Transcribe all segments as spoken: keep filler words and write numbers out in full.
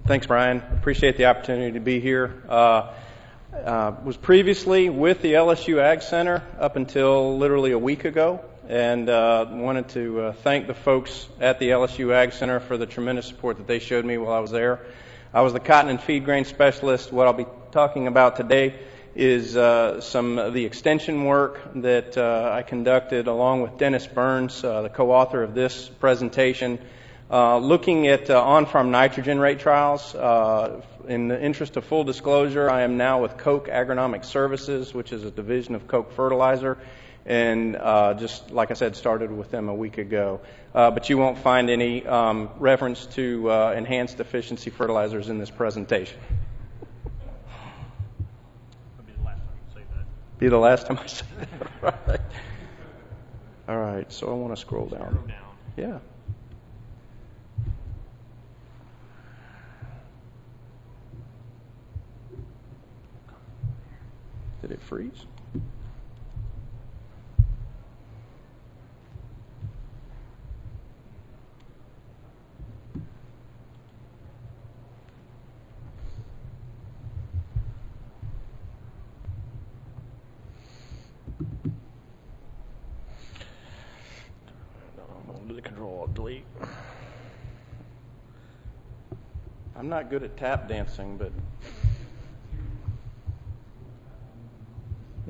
Thanks, Brian. Appreciate the opportunity to be here. Uh, uh, was previously with the L S U Ag Center up until literally a week ago, and uh, wanted to uh, thank the folks at the L S U Ag Center for the tremendous support that they showed me while I was there. I was the cotton and feed grain specialist. What I'll be talking about today is uh, some of the extension work that uh, I conducted along with Dennis Burns, uh, the co-author of this presentation, uh, looking at uh, on-farm nitrogen rate trials. Uh, in the interest of full disclosure, I am now with Koch Agronomic Services, which is a division of Koch Fertilizer, and uh, just like I said, started with them a week ago. Uh, but you won't find any um, reference to uh, enhanced efficiency fertilizers in this presentation. Be the last time I say that. Right. All right, so I want to scroll down. Yeah. Did it freeze? Control delete. I'm not good at tap dancing, but it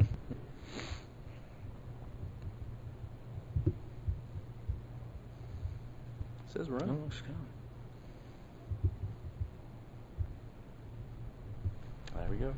says run. Oh, it's gone. There we go.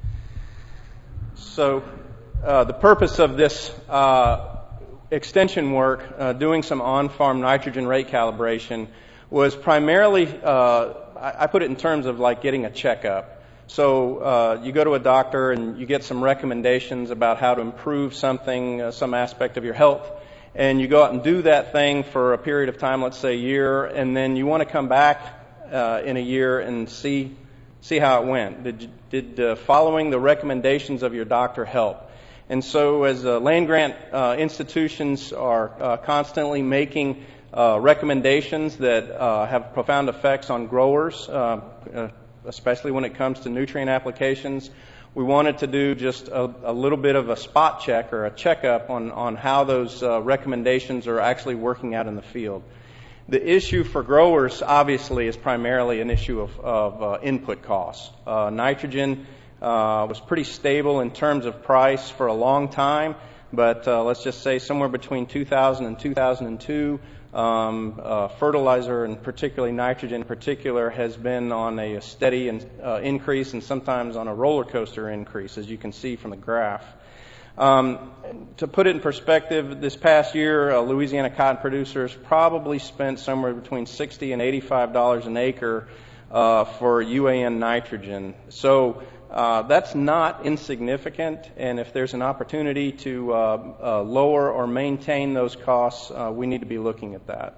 So uh, the purpose of this uh, extension work, uh, doing some on-farm nitrogen rate calibration, was primarily, uh, I, I put it in terms of like getting a checkup. So uh, you go to a doctor and you get some recommendations about how to improve something, uh, some aspect of your health, and you go out and do that thing for a period of time, let's say a year, and then you want to come back uh, in a year and see see how it went. Did, did uh, following the recommendations of your doctor help? And so as uh, land grant uh, institutions are uh, constantly making uh, recommendations that uh, have profound effects on growers, uh, uh, especially when it comes to nutrient applications, we wanted to do just a, a little bit of a spot check or a checkup on, on how those uh, recommendations are actually working out in the field. The issue for growers, obviously, is primarily an issue of, of uh, input costs. Uh, nitrogen Uh, was pretty stable in terms of price for a long time, but uh, let's just say somewhere between two thousand and two thousand two, um, uh, fertilizer and particularly nitrogen in particular has been on a steady in, uh, increase and sometimes on a roller coaster increase, as you can see from the graph. Um, to put it in perspective, this past year, uh, Louisiana cotton producers probably spent somewhere between sixty and eighty-five dollars an acre uh, for U A N nitrogen. So Uh, that's not insignificant, and if there's an opportunity to uh, uh, lower or maintain those costs, uh, we need to be looking at that.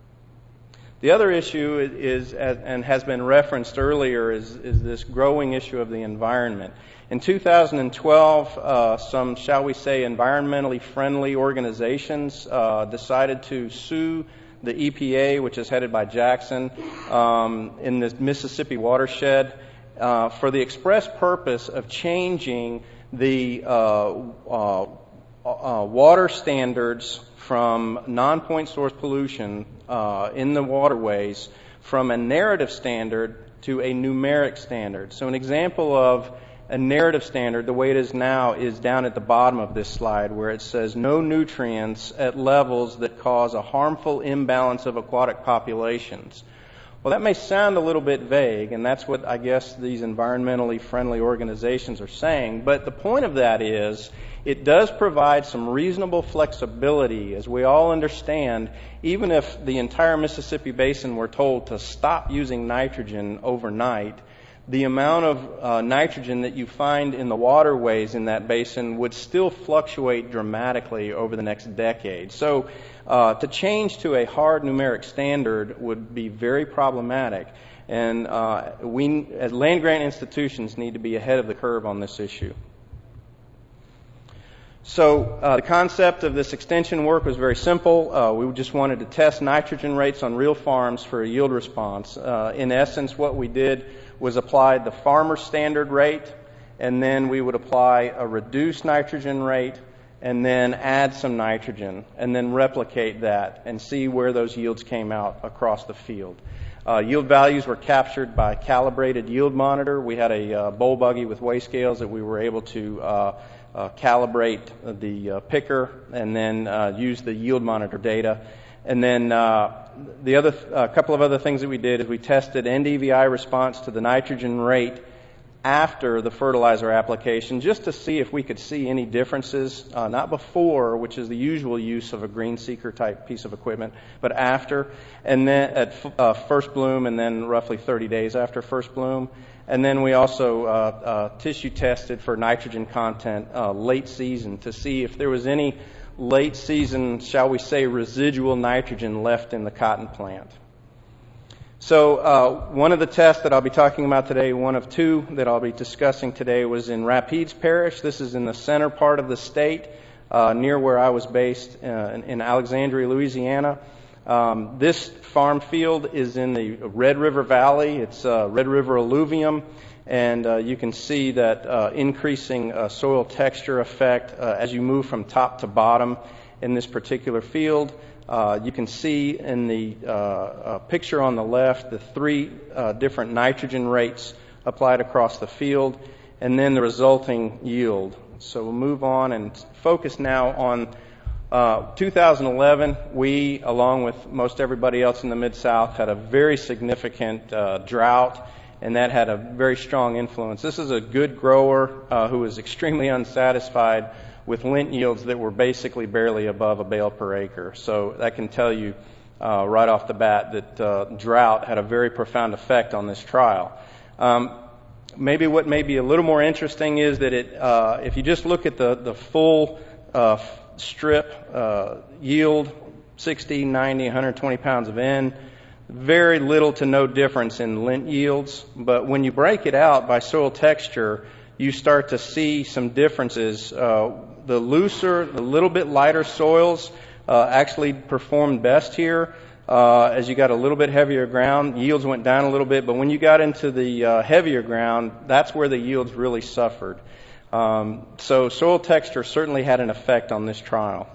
The other issue is, is and has been referenced earlier, is, is this growing issue of the environment. In two thousand twelve, uh, some, shall we say, environmentally friendly organizations uh, decided to sue the E P A, which is headed by Jackson, um, in the Mississippi watershed, Uh, for the express purpose of changing the uh, uh, uh, water standards from non-point source pollution uh, in the waterways from a narrative standard to a numeric standard. So an example of a narrative standard, the way it is now, is down at the bottom of this slide, where it says no nutrients at levels that cause a harmful imbalance of aquatic populations. Well, that may sound a little bit vague, and that's what I guess these environmentally friendly organizations are saying. But the point of that is it does provide some reasonable flexibility, as we all understand. Even if the entire Mississippi Basin were told to stop using nitrogen overnight, the amount of uh, nitrogen that you find in the waterways in that basin would still fluctuate dramatically over the next decade. So uh, to change to a hard numeric standard would be very problematic. And uh, we, as land grant institutions, need to be ahead of the curve on this issue. So uh, the concept of this extension work was very simple. Uh, we just wanted to test nitrogen rates on real farms for a yield response. Uh, in essence, what we did was apply the farmer standard rate, and then we would apply a reduced nitrogen rate, and then add some nitrogen, and then replicate that and see where those yields came out across the field. Uh, yield values were captured by calibrated yield monitor. We had a uh, bowl buggy with weigh scales that we were able to uh, uh, calibrate the uh, picker and then uh, use the yield monitor data. And then uh, the other a uh, couple of other things that we did is we tested N D V I response to the nitrogen rate after the fertilizer application, just to see if we could see any differences, uh, not before, which is the usual use of a green seeker type piece of equipment, but after, and then at uh, first bloom, and then roughly thirty days after first bloom. And then we also uh, uh, tissue tested for nitrogen content uh, late season to see if there was any late season, shall we say, residual nitrogen left in the cotton plant. So uh, one of the tests that I'll be talking about today, one of two that I'll be discussing today, was in Rapides Parish. This is in the center part of the state, uh, near where I was based uh, in, in Alexandria, Louisiana. Um, this farm field is in the Red River Valley. It's uh, Red River alluvium, and uh, you can see that uh, increasing uh, soil texture effect uh, as you move from top to bottom in this particular field. Uh, you can see in the uh, uh, picture on the left the three uh, different nitrogen rates applied across the field, and then the resulting yield. So we'll move on and focus now on uh, two thousand eleven. We, along with most everybody else in the Mid-South, had a very significant uh, drought, and that had a very strong influence. This is a good grower uh, who was extremely unsatisfied with lint yields that were basically barely above a bale per acre. So that can tell you uh, right off the bat that uh, drought had a very profound effect on this trial. Um, maybe what may be a little more interesting is that it, uh, if you just look at the, the full uh, strip uh, yield, sixty, ninety, one hundred twenty pounds of N, very little to no difference in lint yields. But when you break it out by soil texture, you start to see some differences. Uh, the looser, the little bit lighter soils uh, actually performed best here. Uh, as you got a little bit heavier ground, yields went down a little bit, but when you got into the uh, heavier ground, that's where the yields really suffered. Um, so soil texture certainly had an effect on this trial.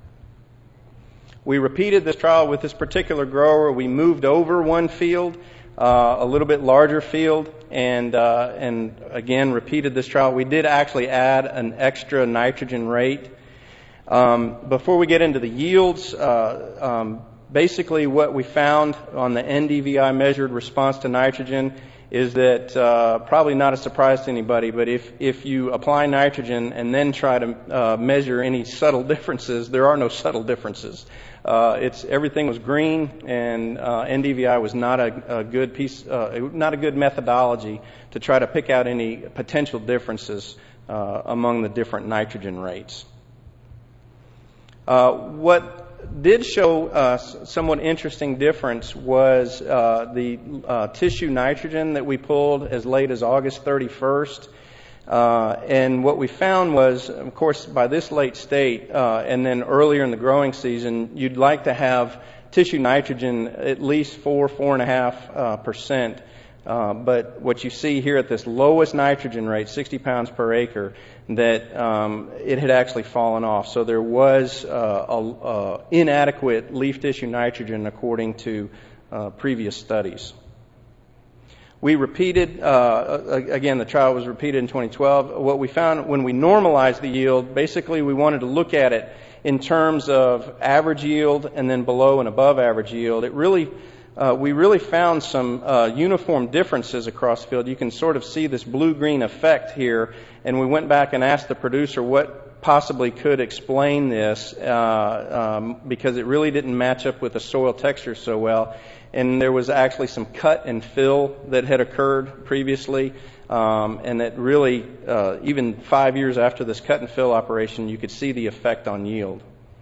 We repeated this trial with this particular grower. We moved over one field, Uh, a little bit larger field, and uh, and again repeated this trial. We did actually add an extra nitrogen rate. Um, before we get into the yields, uh, um, basically what we found on the N D V I measured response to nitrogen is that uh, probably not a surprise to anybody, but if if you apply nitrogen and then try to uh, measure any subtle differences, there are no subtle differences. Uh, it's everything was green, and uh, N D V I was not a, a good piece, uh, not a good methodology to try to pick out any potential differences uh, among the different nitrogen rates. Uh, what did show uh, somewhat interesting difference was uh, the uh, tissue nitrogen that we pulled as late as August thirty-first. Uh, and what we found was, of course, by this late state, uh, and then earlier in the growing season, you'd like to have tissue nitrogen at least four, four and a half uh, percent. Uh, but what you see here at this lowest nitrogen rate, sixty pounds per acre, that um, it had actually fallen off. So there was uh, a, a inadequate leaf tissue nitrogen according to uh, previous studies. We repeated, uh, again, the trial was repeated in twenty twelve. What we found when we normalized the yield, basically we wanted to look at it in terms of average yield and then below and above average yield. It really, uh, we really found some uh, uniform differences across the field. You can sort of see this blue-green effect here, and we went back and asked the producer what possibly could explain this uh, um, because it really didn't match up with the soil texture so well. And there was actually some cut and fill that had occurred previously, um, and that really, uh, even five years after this cut and fill operation, you could see the effect on yield.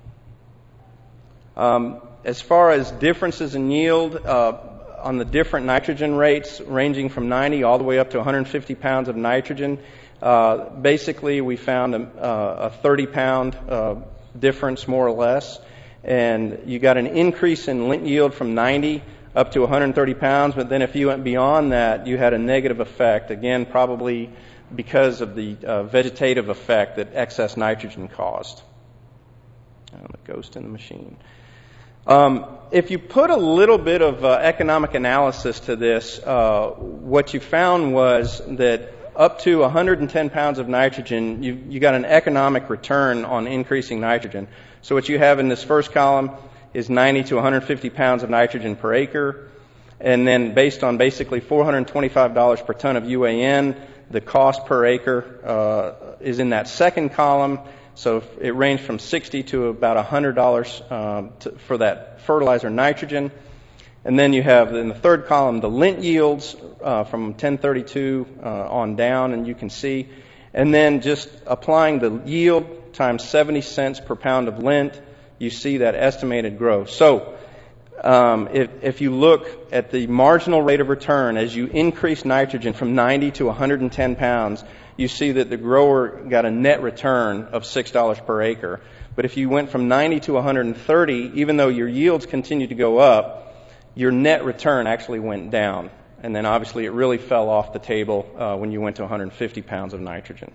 Um, as far as differences in yield, uh, on the different nitrogen rates, ranging from ninety all the way up to one hundred fifty pounds of nitrogen, Uh, basically, we found a thirty pound uh, difference, more or less, and you got an increase in lint yield from ninety up to one hundred thirty pounds, but then if you went beyond that, you had a negative effect, again, probably because of the uh, vegetative effect that excess nitrogen caused. Oh, the ghost in the machine. Um, if you put a little bit of uh, economic analysis to this, uh, what you found was that up to one hundred ten pounds of nitrogen, you, you got an economic return on increasing nitrogen. So what you have in this first column is ninety to one hundred fifty pounds of nitrogen per acre. And then based on basically four hundred twenty-five dollars per ton of U A N, the cost per acre uh, is in that second column. So it ranged from sixty to about one hundred dollars uh, to, for that fertilizer nitrogen. And then you have in the third column the lint yields uh, from ten thirty-two uh, on down, and you can see. And then just applying the yield times seventy cents per pound of lint, you see that estimated growth. So um, if, if you look at the marginal rate of return as you increase nitrogen from ninety to one hundred ten pounds, you see that the grower got a net return of six dollars per acre. But if you went from ninety to one hundred thirty, even though your yields continued to go up, your net return actually went down. And then obviously it really fell off the table uh, when you went to one hundred fifty pounds of nitrogen.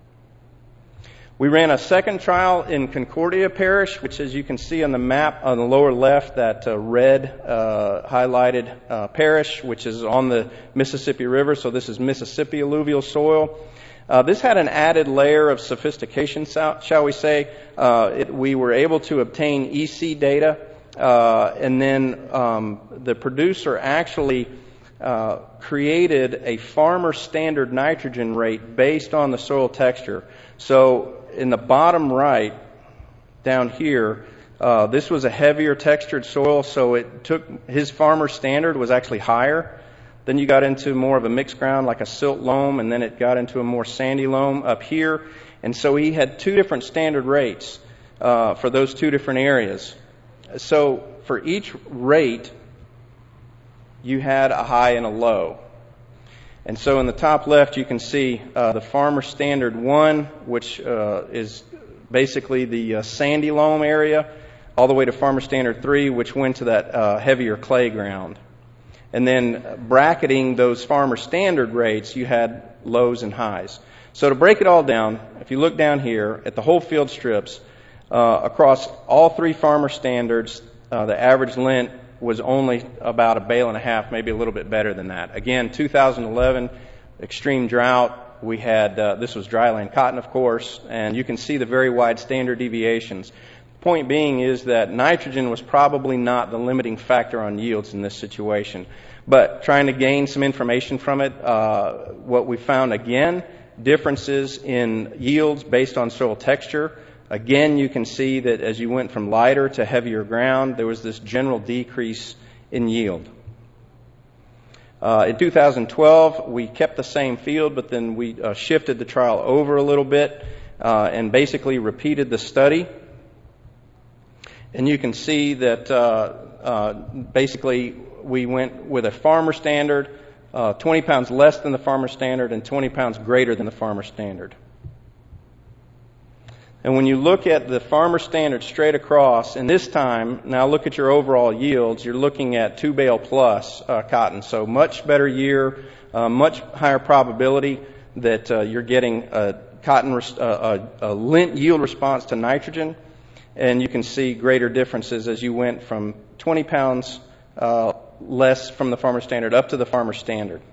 We ran a second trial in Concordia Parish, which, as you can see on the map on the lower left, that uh, red uh, highlighted uh, parish, which is on the Mississippi River. So this is Mississippi alluvial soil. Uh, this had an added layer of sophistication, shall we say. Uh, it, we were able to obtain E C data, uh, and then um, the producer actually uh, created a farmer standard nitrogen rate based on the soil texture. So in the bottom right, down here, uh, this was a heavier textured soil, so it took his farmer standard was actually higher. Then you got into more of a mixed ground like a silt loam, and then it got into a more sandy loam up here. And so he had two different standard rates uh, for those two different areas. So for each rate, you had a high and a low. And so in the top left, you can see uh, the farmer standard one, which uh, is basically the uh, sandy loam area, all the way to farmer standard three, which went to that uh, heavier clay ground. And then bracketing those farmer standard rates, you had lows and highs. So to break it all down, if you look down here at the whole field strips, uh, across all three farmer standards, uh, the average lint was only about a bale and a half, maybe a little bit better than that. Again, two thousand eleven, extreme drought. We had, uh, this was dryland cotton, of course, and you can see the very wide standard deviations. Point being is that nitrogen was probably not the limiting factor on yields in this situation. But trying to gain some information from it, uh, what we found again, differences in yields based on soil texture. Again, you can see that as you went from lighter to heavier ground, there was this general decrease in yield. Uh, in two thousand twelve, we kept the same field, but then we uh, shifted the trial over a little bit uh, and basically repeated the study. And you can see that uh, uh, basically we went with a farmer standard, uh, twenty pounds less than the farmer standard and twenty pounds greater than the farmer standard. And when you look at the farmer standard straight across, and this time, now look at your overall yields, you're looking at two bale plus uh, cotton. So much better year, uh, much higher probability that uh, you're getting a cotton res- uh, a, a lint yield response to nitrogen. And you can see greater differences as you went from twenty pounds uh, less from the farmer standard up to the farmer standard.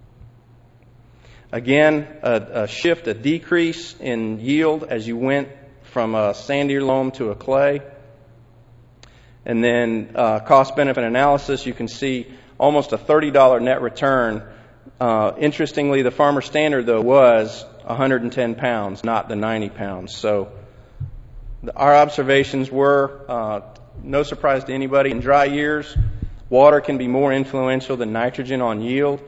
Again, a, a shift, a decrease in yield as you went from a sandier loam to a clay. And then uh, cost-benefit analysis, you can see almost a thirty dollars net return. Uh, interestingly, the farmer standard, though, was one hundred ten pounds, not the ninety pounds. So our observations were, uh, no surprise to anybody, in dry years, water can be more influential than nitrogen on yield.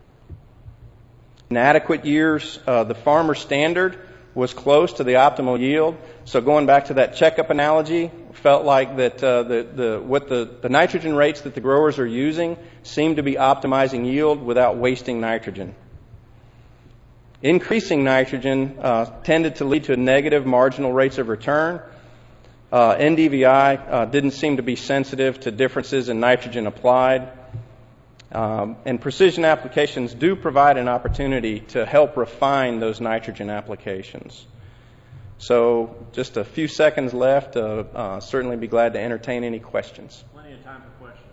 In adequate years, uh, the farmer standard was close to the optimal yield. So going back to that checkup analogy, felt like that uh, the, the, what the, the nitrogen rates that the growers are using seem to be optimizing yield without wasting nitrogen. Increasing nitrogen uh, tended to lead to negative marginal rates of return. Uh, N D V I uh, didn't seem to be sensitive to differences in nitrogen applied. Um, and precision applications do provide an opportunity to help refine those nitrogen applications. So just a few seconds left. Uh, uh, certainly be glad to entertain any questions. Plenty of time for questions.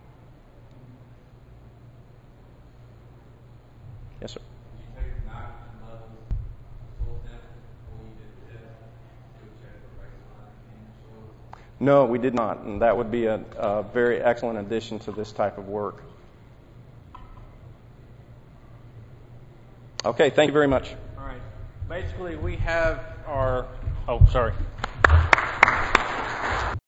Yes, sir. Did you take nitrogen levels, soil sample, before you did the test to check for baseline in your soil? No, we did not, and that would be a, a very excellent addition to this type of work. Okay, thank you very much. All right. Basically, we have our, oh, sorry.